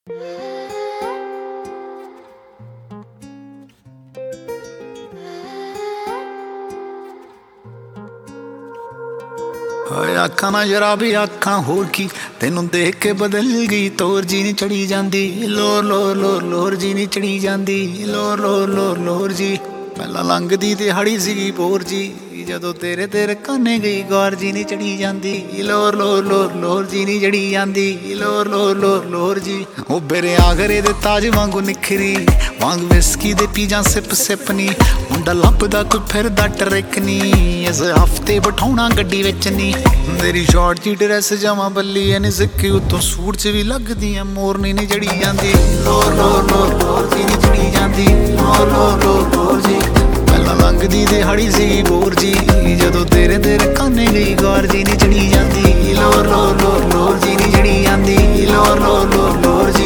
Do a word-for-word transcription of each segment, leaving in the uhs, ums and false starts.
आखा ना शराबी आखा होर की तेनों देख के बदल गई तोर जी नहीं चढ़ी जाती लोर लोर लोर लोर जी नहीं चढ़ी जाती लोर लोर लोर लोर जी पहला लंघदी दिहाड़ी सी बोर जी जदों तेरे तेरे काने गई गौर जी नहीं चढ़ी जाती लोर लोर लोर लोर जी नहीं चढ़ी जाती लोर लोर लोर लोर जी ओ बेरे आगरे दे ताज वांगू निखरी वांग विस्की दे पी जा सिप सिप नी मुंडा लभदा कोई फिरदा ट्रिक नी इस हफ्ते बिठाउणा गड्डी विच नी तेरी शॉर्ट जी ड्रेस जमा बल्ली ऐ नी सिक्की उत्तों सूट च भी लगदी ऐ मोरनी नहीं चढ़ी जाती लोर लोर लोर लोर जी नहीं चढ़ी जाती लोर लोर लोर लोर जी पहला लंघदी दिहाड़ी सी बोर जी जदों तेरे तेरे काने गई गौर जी नहीं चढ़ी जाती लोर लोर लोर लोर जी नहीं चढ़ी जाती लोर लोर लोर लोर जी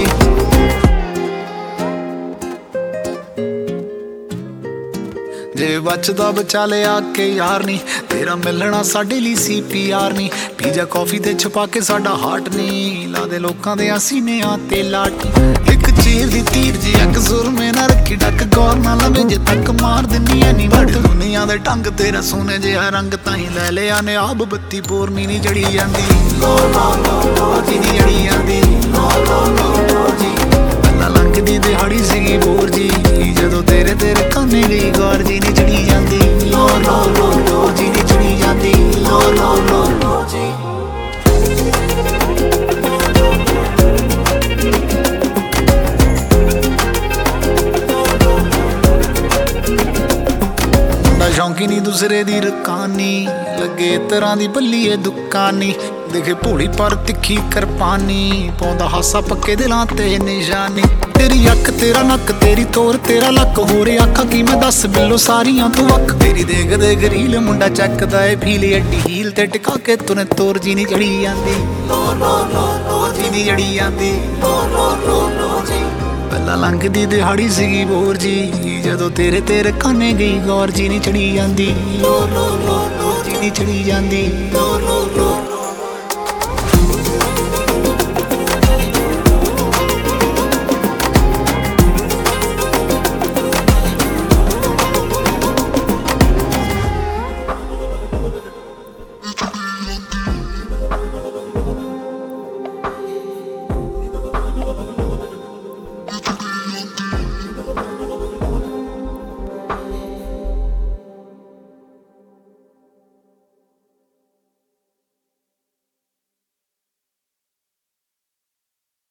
जे बचदा बचा लिया के यार नी तेरा मिलना साडे लई सी पी आर नी पीजा कॉफी ते छुपा के साडा हार्ट नी ला दे लोकां दे सीने ते लाट एक चीर दी तीर जी अक सुर में ना रखी डक गौर ना लवे जे तक मार दिनी है नी बट दुनिया दे ढंग तेरा सोने जिहा रंग ताई ले लिया ने आब बत्ती पोरनी नहीं चढ़ी जांदी लोर लोर लोर लोर जी नहीं चढ़ी जांदी लोर लोर लोर लोर जी पहला लंघदी दिहाड़ी सी बोर जी जदों तेरे तेरे काने गई गौर जी नहीं चढ़ी जाती लोर लोर लोर लोर जी नहीं चढ़ी जाती लोर लोर लोर लोर जी शौकी नी दूसरे दी रकानी लगे तरह दी बल्ली है दुकानी देखे भोली पर तिखी करपानी पौंदा हासा पक्के दिलां ते निशानी तेरी अख तेरा नक तेरी तोर तेरा लक होर आखा की मैं दस बिलो सारियां तू अख तेरी देख देख रील मुंडा चकदा है फील अड्डी हील ते टिका के तूने तोर जी नहीं चढ़ी जाती लोर लोर लोर लोर जी नहीं चढ़ी जाती लोर लोर लोर लोर जी पहला लंघदी दिहाड़ी सी बोर जी जदों तेरे तेरे काने गई गौर जी नहीं चढ़ी जाती लोर लोर लोर लोर जी नहीं चढ़ी जाती लोर लोर